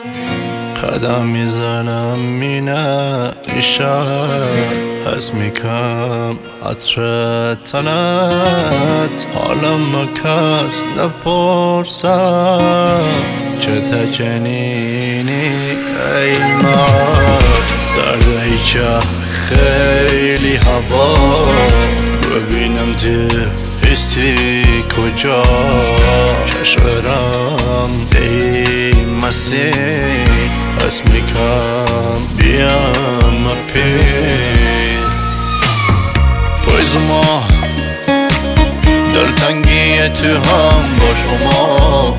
قدم میزنم مینه ایشم حس میکم عطر تنت حالم کس نپرسم چه تجنینی ای مرد سرده هیچه خیلی هوا ببینم تو حسی کجا چشورم ای مسیح حس میکم بیام پیر پایزما دلتنگی تو هم با شما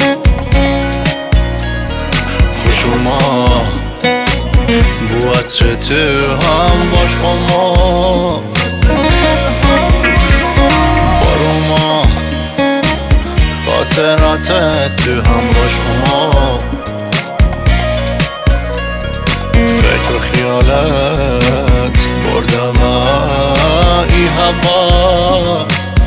خوشما بو عطر تو هم با شما باروما خاطرات تو هم با شما فکر و خیالت بردم ای هوا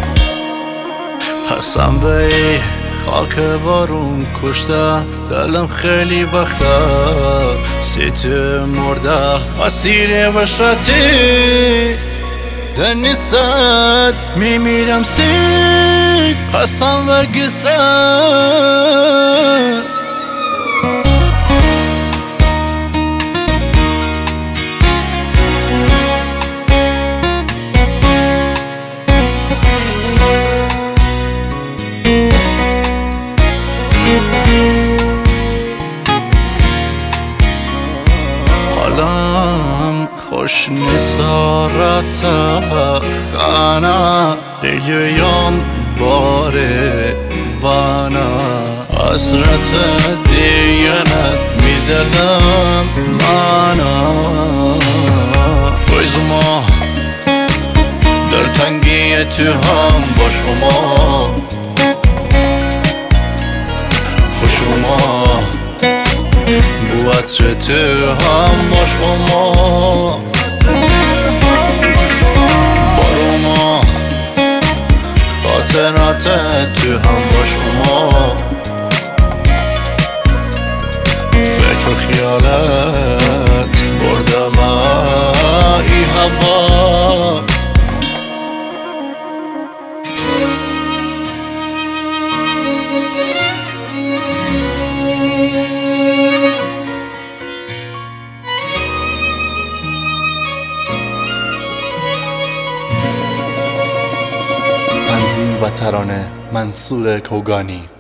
قسم به ای خاک بارون کشته دلم خیلی وقته سیت مرده اسیر وشتی دنیست میمیرم سید قسم و گسه حالم خوش نسارت خانه دیگیم باره وانا حسرت دیگرت میدلم مانا پایزما دلتنگی تو هم با شما خوشما بو عطر تو هم با شما باروما خاطرات تو هم با شما فکر و خیالت بردم ای هوا تنظیم و ترانه منصور کوگانی.